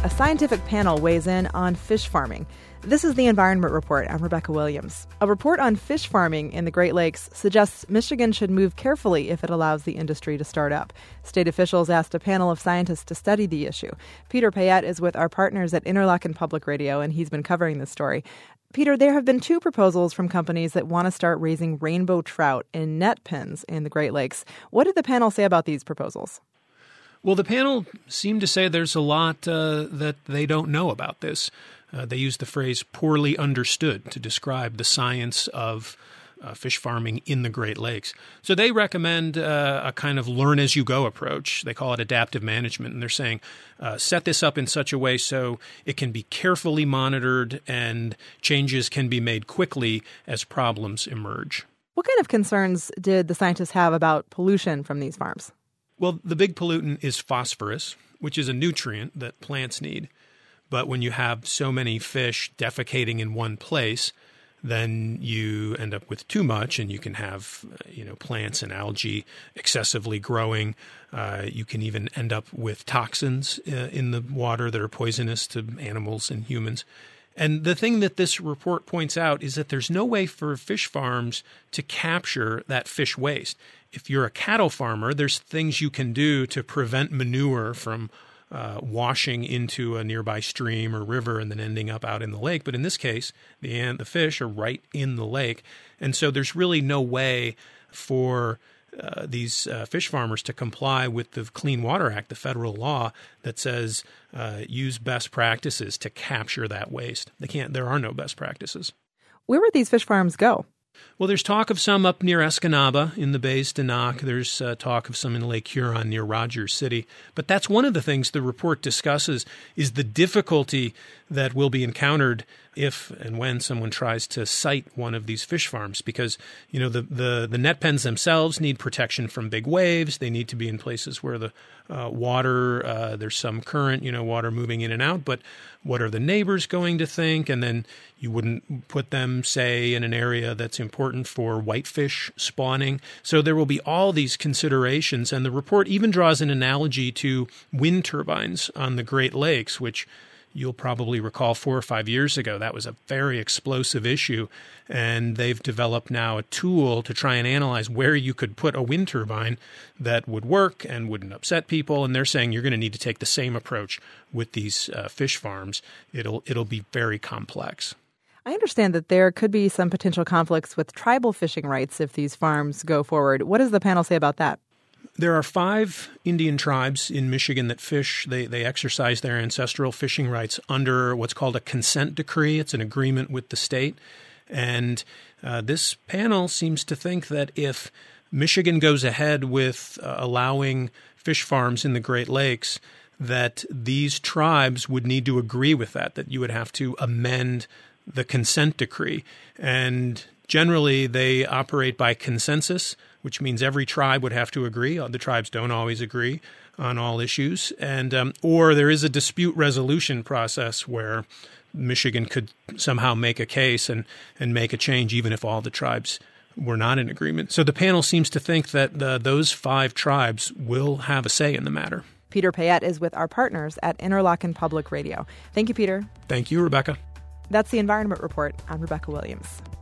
a scientific panel weighs in on fish farming. This is the Environment Report. I'm Rebecca Williams. A report on fish farming in the Great Lakes suggests Michigan should move carefully if it allows the industry to start up. State officials asked a panel of scientists to study the issue. Peter Payette is with our partners at Interlochen Public Radio, and he's been covering this story. Peter, there have been two proposals from companies that want to start raising rainbow trout in net pens in the Great Lakes. What did the panel say about these proposals? Well, the panel seemed to say there's a lot that they don't know about this. They used the phrase poorly understood to describe the science of fish farming in the Great Lakes. So they recommend a kind of learn-as-you-go approach. They call it adaptive management, and they're saying set this up in such a way so it can be carefully monitored and changes can be made quickly as problems emerge. What kind of concerns did the scientists have about pollution from these farms? Well, the big pollutant is phosphorus, which is a nutrient that plants need. But when you have so many fish defecating in one place, then you end up with too much, and you can have plants and algae excessively growing. You can even end up with toxins in the water that are poisonous to animals and humans. And the thing that this report points out is that there's no way for fish farms to capture that fish waste. If you're a cattle farmer, there's things you can do to prevent manure from washing into a nearby stream or river and then ending up out in the lake. But in this case, the fish are right in the lake. And so there's really no way for these fish farmers to comply with the Clean Water Act, the federal law that says use best practices to capture that waste. They can't. There are no best practices. Where would these fish farms go? Well, there's talk of some up near Escanaba in the Bays de Noc. There's talk of some in Lake Huron near Rogers City. But that's one of the things the report discusses is the difficulty that will be encountered if and when someone tries to site one of these fish farms, because the net pens themselves need protection from big waves. They need to be in places where the water, there's some current, water moving in and out. But what are the neighbors going to think? And then you wouldn't put them, say, in an area that's important for whitefish spawning. So there will be all these considerations. And the report even draws an analogy to wind turbines on the Great Lakes, which you'll probably recall 4 or 5 years ago. That was a very explosive issue. And they've developed now a tool to try and analyze where you could put a wind turbine that would work and wouldn't upset people. And they're saying you're going to need to take the same approach with these fish farms. It'll be very complex. I understand that there could be some potential conflicts with tribal fishing rights if these farms go forward. What does the panel say about that? There are 5 Indian tribes in Michigan that fish. They exercise their ancestral fishing rights under what's called a consent decree. It's an agreement with the state. And this panel seems to think that if Michigan goes ahead with allowing fish farms in the Great Lakes, that these tribes would need to agree with that you would have to amend the consent decree. And generally, they operate by consensus, which means every tribe would have to agree. The tribes don't always agree on all issues. And or there is a dispute resolution process where Michigan could somehow make a case and make a change even if all the tribes were not in agreement. So the panel seems to think that those 5 tribes will have a say in the matter. Peter Payette is with our partners at Interlochen Public Radio. Thank you, Peter. Thank you, Rebecca. That's the Environment Report. I'm Rebecca Williams.